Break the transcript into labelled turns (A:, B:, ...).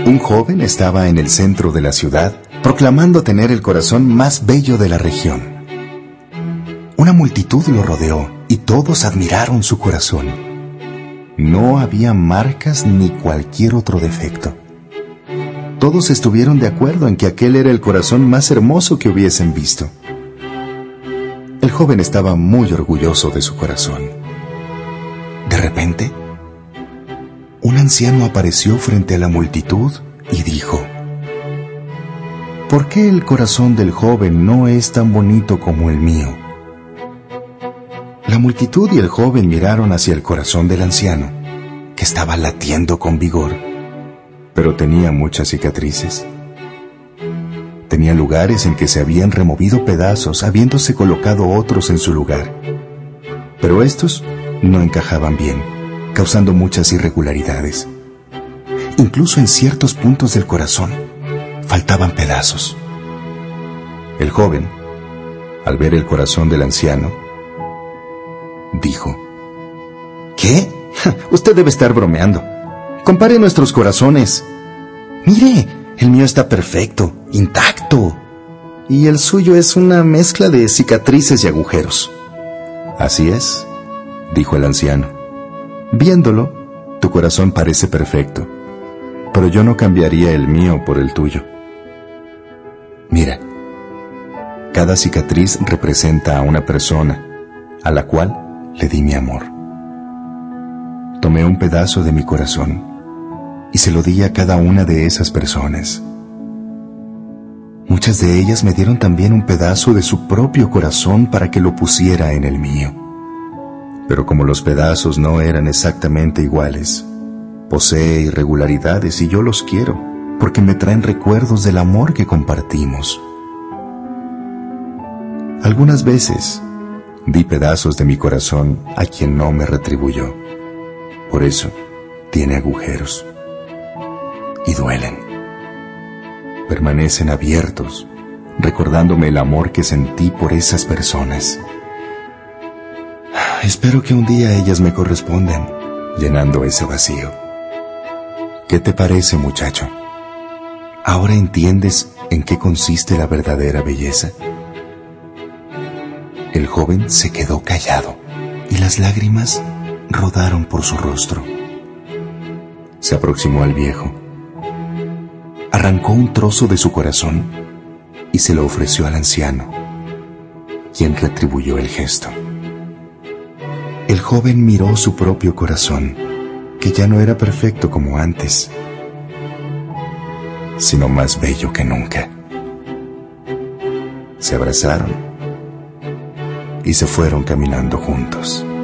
A: Un joven estaba en el centro de la ciudad, proclamando tener el corazón más bello de la región. Una multitud lo rodeó y todos admiraron su corazón. No había marcas ni cualquier otro defecto. Todos estuvieron de acuerdo en que aquel era el corazón más hermoso que hubiesen visto. El joven estaba muy orgulloso de su corazón. De repente, un anciano apareció frente a la multitud y dijo: ¿por qué el corazón del joven no es tan bonito como el mío? La multitud y el joven miraron hacia el corazón del anciano, que estaba latiendo con vigor, pero tenía muchas cicatrices. Tenía lugares en que se habían removido pedazos, habiéndose colocado otros en su lugar. Pero estos no encajaban bien, causando muchas irregularidades. Incluso en ciertos puntos del corazón faltaban pedazos. El joven, al ver el corazón del anciano, dijo: ¿qué? Usted debe estar bromeando. Compare nuestros corazones. Mire, el mío está perfecto, intacto, y el suyo es una mezcla de cicatrices y agujeros. Así es, dijo el anciano. Viéndolo, tu corazón parece perfecto, pero yo no cambiaría el mío por el tuyo. Mira, cada cicatriz representa a una persona a la cual le di mi amor. Tomé un pedazo de mi corazón y se lo di a cada una de esas personas. Muchas de ellas me dieron también un pedazo de su propio corazón para que lo pusiera en el mío. Pero como los pedazos no eran exactamente iguales, posee irregularidades y yo los quiero, porque me traen recuerdos del amor que compartimos. Algunas veces di pedazos de mi corazón a quien no me retribuyó. Por eso tiene agujeros y duelen. Permanecen abiertos, recordándome el amor que sentí por esas personas. Espero que un día ellas me correspondan, llenando ese vacío. ¿Qué te parece, muchacho? ¿Ahora entiendes en qué consiste la verdadera belleza? El joven se quedó callado y las lágrimas rodaron por su rostro. Se aproximó al viejo, arrancó un trozo de su corazón y se lo ofreció al anciano, quien retribuyó el gesto. El joven miró su propio corazón, que ya no era perfecto como antes, sino más bello que nunca. Se abrazaron y se fueron caminando juntos.